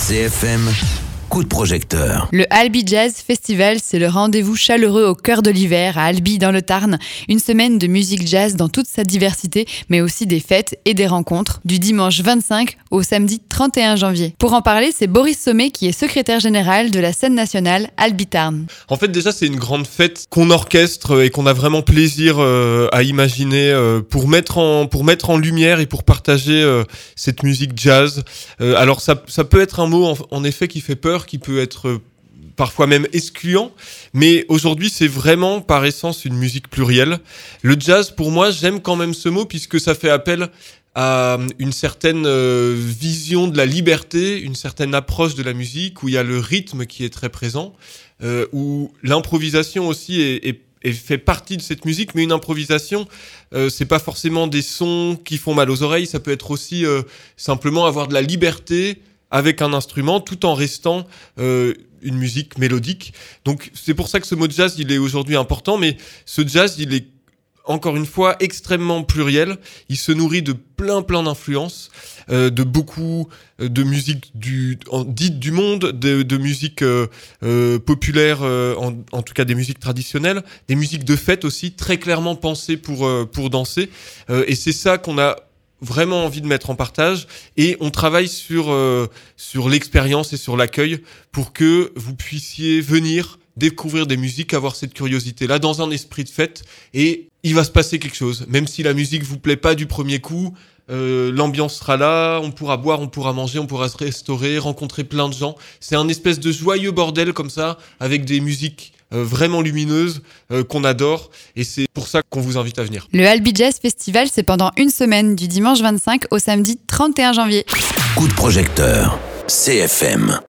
CFM, coup de projecteur. Le Albi Jazz Festival, c'est le rendez-vous chaleureux au cœur de l'hiver à Albi dans le Tarn. Une semaine de musique jazz dans toute sa diversité, mais aussi des fêtes et des rencontres, du dimanche 25 au samedi 31 janvier. Pour en parler, c'est Boris Sommet qui est secrétaire général de la scène nationale Albi Tarn. En fait, déjà, c'est une grande fête qu'on orchestre et qu'on a vraiment plaisir à imaginer pour mettre en lumière et pour partager cette musique jazz. Alors, ça peut être un mot, en effet, qui fait peur, qui peut être parfois même excluant, mais aujourd'hui c'est vraiment par essence une musique plurielle. Le jazz, pour moi, j'aime quand même ce mot puisque ça fait appel à une certaine vision de la liberté, une certaine approche de la musique où il y a le rythme qui est très présent, où l'improvisation aussi est fait partie de cette musique, mais une improvisation, c'est pas forcément des sons qui font mal aux oreilles, ça peut être aussi simplement avoir de la liberté avec un instrument, tout en restant une musique mélodique. Donc c'est pour ça que ce mot jazz, il est aujourd'hui important, mais ce jazz, il est encore une fois extrêmement pluriel. Il se nourrit de plein d'influences, de beaucoup de musique dite du monde, de musique populaire, en tout cas des musiques traditionnelles, des musiques de fête aussi, très clairement pensées pour danser. Et c'est ça qu'on a vraiment envie de mettre en partage, et on travaille sur l'expérience et sur l'accueil pour que vous puissiez venir découvrir des musiques, avoir cette curiosité-là dans un esprit de fête, et il va se passer quelque chose. Même si la musique vous plaît pas du premier coup, l'ambiance sera là, on pourra boire, on pourra manger, on pourra se restaurer, rencontrer plein de gens. C'est un espèce de joyeux bordel comme ça, avec des musiques vraiment lumineuse, qu'on adore, et c'est pour ça qu'on vous invite à venir. Le Albi Jazz Festival, c'est pendant une semaine, du dimanche 25 au samedi 31 janvier. Coup de projecteur, CFM.